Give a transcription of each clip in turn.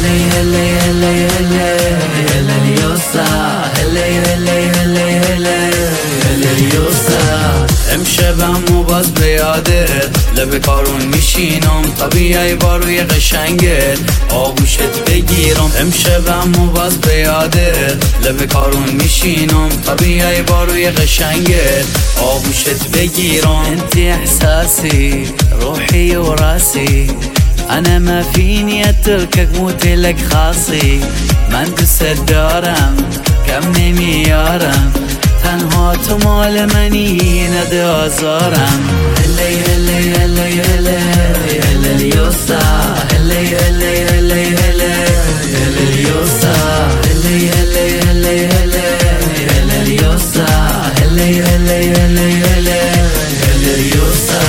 هلي هلي هلي هلي هلي اليوسا هلي هلي هلي هلي هلي اليوسا امشبم و باز بیادت لب کارون میشینم طبیعی باروی قشنگت آغوشت بگیرم امشبم و باز بیادت لب کارون میشینم طبیعی باروی قشنگت آغوشت بگیرم انتي احساسي روحي وراسي انا ما فيني اتركك موتلك خاصي من دوست دارم کم نمیارم تنها تو مال منی نده آزارم هلی هلی هلی هلی هلی اليوسا هلی هلی هلی هلی هلی اليوسا هلی هلی هلی هلی هلی اليوسا هلی هلی هلی هلی هلی اليوسا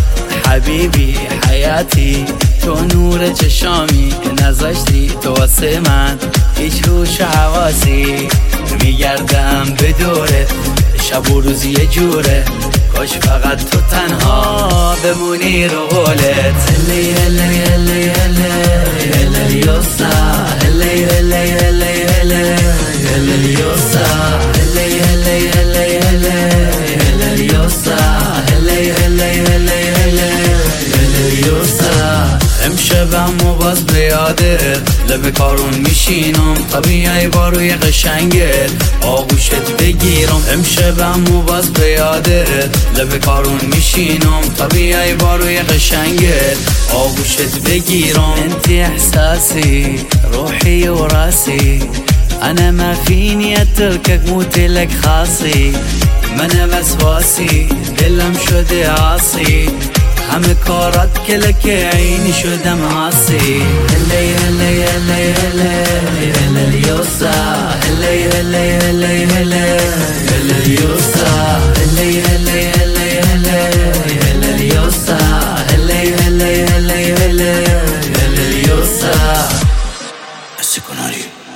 حبیبی حیاتی تو نور چشامی نذاشتی تو واسه من هیچ هوش و حواسی میگردم به دورت شب و روز یه جوره کاش فقط تو تنها بمونی رو قولت هلی هلی هلی هلی هلی اليوسا هلی هلی هلی هلی هلی اليوسا هلی هلی هلی هلی هلی اليوسا هلی هلی هلی هلی هلی اليوسا امشبم و باز بیادت لب کارون میشینم طبیعی باروی قشنگت آغوشت بگیرم امشبم و باز بیادت لب کارون میشینم طبیعی باروی قشنگت آغوشت بگیرم انتي احساسي روحي وراسي انا ما فيني اتركك موتلك خاصي من وسواسي دلم شده عاصي همه کارات کلک عینی شدم عاصی هلی هلی هلی هلی هلی اليوسا هلی هلی هلی هلی هلی اليوسا هلی هلی هلی هلی هلی اليوسا هلی هلی هلی هلی هلی اليوسا.